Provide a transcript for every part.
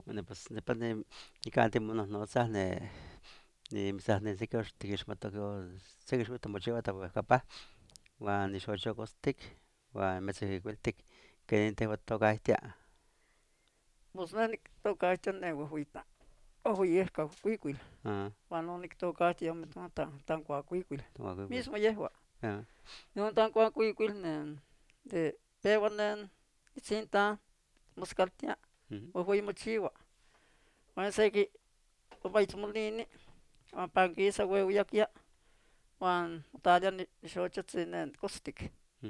Bueno, pues depende nikanti monohnotzah nimisahni seki tikixmatok seki ximotomochiwa towehkapa uan nixochokostik uan metzihkuiltik kenin tehua titokahtia. Pues neh niktokahtia ojuiyehkau kuikuil, uan no niktokahtia ome tankuakuikuil, Tomakuikuil. mismo yehua, non tankuakuikuil pewa nen itzintlan moskaltia, ujuiyi mochiua, uan seki ompa itzmolini uan pankisa weuyakia uan motlalia xochotzin nen kostik,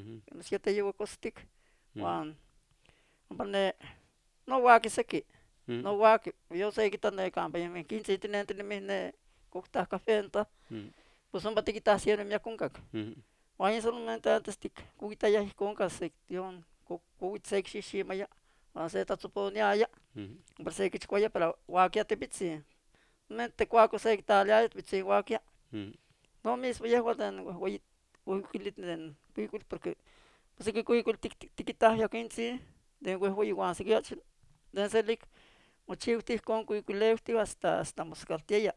7 kostik uan ompa nowaki seki, nowaki yosekita campa yehua kintzintinen kohtahkaventah, pos ompa tikitah cieno miak onkak, uan yeh solamente antes tikokitayah ihkon yon kowitz se kixiximaya uan se tlatzoponiaya ompa se kichkuaya para wakia tepitzin, solamente kuako se kitlaliaya tepitzin wakia, no mismo yehua tlen wehweyi kuikuil porque seki kuikuil tikitah yakintzin den wehweyi uan seki den selik mochiuti ihkon kuikuilewti hasta moskaltiaya,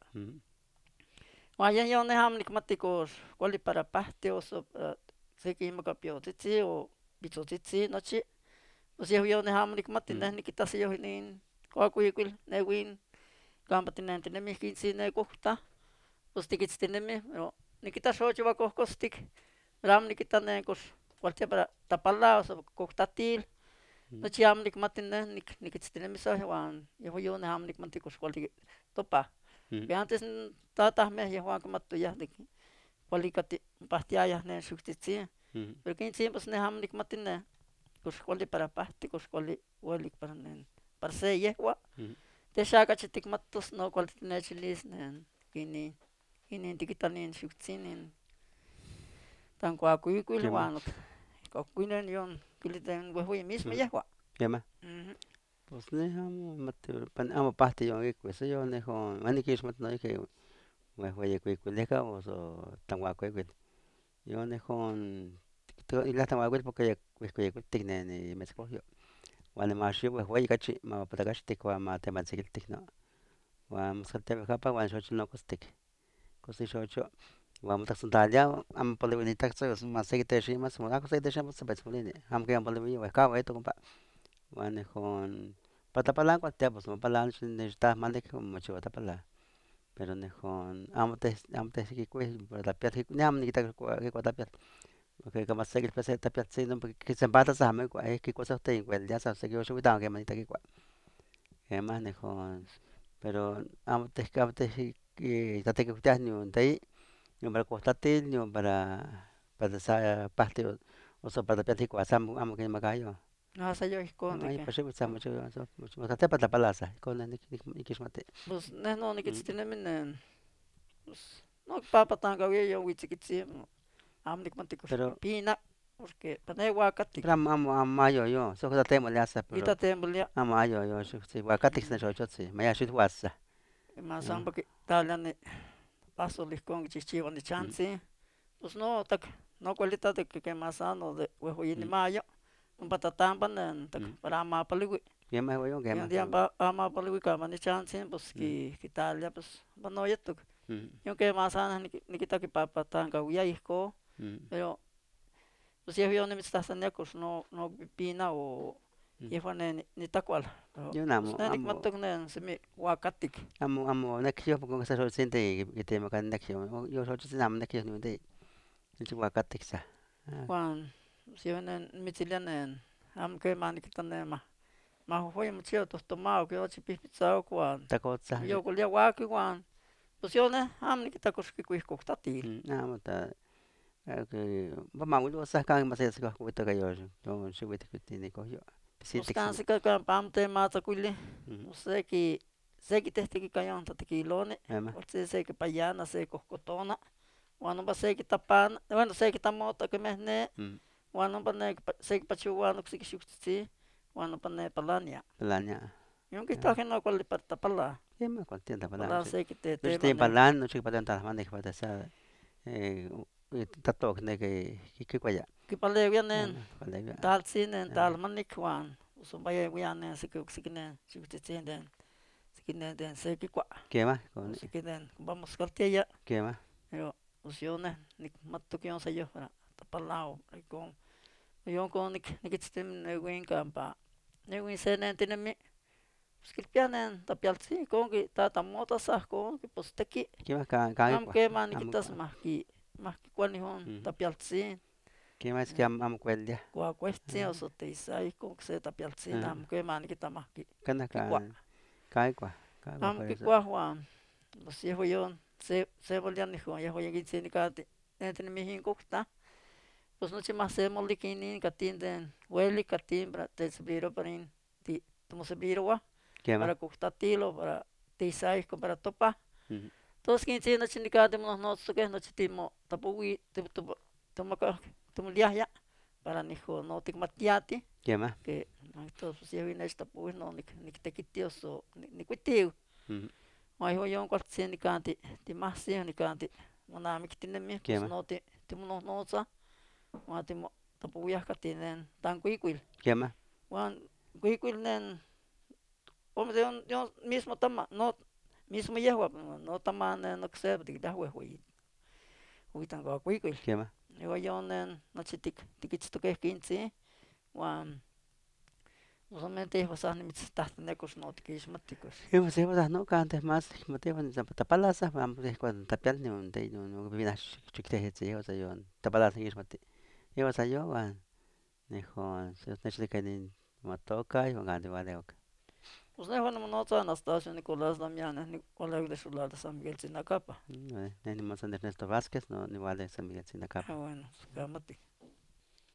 uan yeh yon neh amo nikmati kox kuali para pahtli noso sekinmaka piotzitzin o pitzotzitzin nochi, pos yehua yon neh amo nikmati, neh nikita se yehua inin kuakuikuil neuin campa tinentinemih kintzin ne kohtah pos tikitztinemih, pero nikita xochiua kohkostik, pero amo nikita nen kox kualtia para tapalah noso kohtatil, nochi amo nikmati neh nikitztinemi san uan yehua yon neh amo nikmati kox kuali topah, antes n tatameh yehuan kimatoyah kuali cateh pahtiayah nen xiutzitziah, pero kintzin pos neh amo nikmati neh kox kuali para pahtli kox kuali welik para se yehua, teh xa kachi tikmatos no kuali tinechilis inin tikita nin xiutzin nin tankuakuikuil uan ihkuak yon kili tlen wehweyi mismo yehua. Kemah, pues neh amo nimati amo pahtli yonikui, son yon yehon neh nikixmati noihki wehweyi kuikuilehkau noso tankuakuikuil, yon yehon tiktowa tankuakuil porque yikuihkuikultik nimetzkohyo, uan nimax wehweyi kachi mapatakaxtik uan matematzikiltik no, uan moskaltia wehkapa uan xochitl no kostik, kostik xochitl uan motlahtzontlalia amo poliui itahtza mas sekiteximas amo sekiteximas ompa itzmolini, amo keman poliuia wehkaua yetok ompa, uan yehon para tlapalan kualtia pues mopala nochi nextahmanik mochiua tlapalan, pero nehon amo teh sekikuih para tlapial, neh amo nikita kikua tlapial, porque camas sekilpia se tlapialtzin ompa kisempatlas amo kikua, kikua se ihkuelilia san seki oxiuitl amo keman nikita kikua, kemah nehon pero amo teh tlatekiutiah nion tei, nion para kohtlatil, nion para sa pahtli noso para tlapialti kikuas amo kinemakah yon, San yoihkon de que, ypa xiuitl san moskaltia para tlapala san ihkon neh nikixmati. pues neh no nikitztinemi pues no kipapatankawia yon witzikitzin, amo nikmati kox Pero kipina, porque neh uakatik, pero amo ayoyon, son tlatemolia san pero kitlatemolia, amo ayoyon xiutzin, uakatik san xochotzin, maya xitwasa. mas ompa kitlalia pasol ihkon kichihchiua ni chantzin, pues no kualita de que mas ano de wehweyi nimayo, ompa tlatampa para amo mapaliui, Kemah yehua yon yon kemah. de amo mapaliui campa ni chantzin pues kitlalia pues ompa no yetok, yon que mas ano nikita kipapatankawia ihkon, pero pues yehua yon nimitztlahtlania kox no kipina o yehua nen nitlakual, Yon pues neh nikmatok semi uakatik. amo nekyoj porque se xochitzintin kitemaka nekyoj, yon xochotzin amo nekyoj nion de, nochi uakatik sa. Uan pues yehua nimitzilia amo keman nikita mahwehweyi mochiua tohtomawak nochi pihpitzawak uan Takotzah. yokolia waki uan pues yon neh amo nikita kox kikuih kohtatil. Amo ompa mawilia san kan masehsiuah ika yon xiuitl nikohyo. Pues Pisitic can sika campa amo tematzakuilih, se kitehteki ka yon tlatekiloni, kualtzin se kipayana, se kohkotona, uan ompa se kitapana, bueno se kitamota kemeh ne, uan ompa se kipachouana okseki xiutzitzi uan ompa palania. Palania. Yon kihtowa no kuali para tapalah, Kemah kualtia tapalan tapalah se nochi kitetema tinpalani, nochi kipalewa talahmanih para sa tlatok kikuaya. kipalewia Kipalewia. taltzin talmanik uan pues ompa yehuia seki okseki xiutzitzi tiquinen se kikua Quema, con siquinen vamos caltilla quema. pero pues yo nikmatok yon sayo para tapalao yon kon nikitztin newin kampa newin senen tinemi pues kilpianen tapialtzi konki tatamota sahko pues teki Quema amo kagua. kema nikitas mahki kuali hon tapialtzin Quema es que amo cuelia. kuakuehtzin oso teisay kon se tapialtzin amo kema nikita mahki Kana kikua kagua. amo kikua huan pues yehua yon se volyanihon yehua yikitzin nikati nentinemihin kokta pues nochi más se molikinin katin den ueli katin para techserviroa para in timoserviroa para koktatilo para teisayko para topa tos kintzin nochi nikati monohnotztoke nochi timotapowi timoliahya para nihon no tikmatiati Quema. que tos pues yehua nechtapowi no niktekiti o nikuitiw huan yehua yon kualtzin nikanti timahsi nikanti monamiktinemi pues no timonohnotza huan timotapowiah nen tankuikuil Quema. huan kuikuil nen ome yon mismo tama no mismo yehua notama nen okse tikiliah wehueyitan kuakuikuil Quema. yehua yon nen nochi tikitztokeh kintzin huan solamente yehua san nimitztahtalia kox no tikixmati kox Pues yehua noka antes más tapalasa amo ihkuan tapial nion xiktehetzi yehua yon tapalasa nikixmati yehua san yon nihon nechilika nin motoka iwan kan niualehuak. Pues nehua nimonotza Anastasio Nicolás Damián neh nikualeui de xulaleh de San Miguel Tzinacapa. Neh nimonotza Ernesto Vázquez, no niualeui San Miguel Tzinacapa. Bueno, pues keh amati.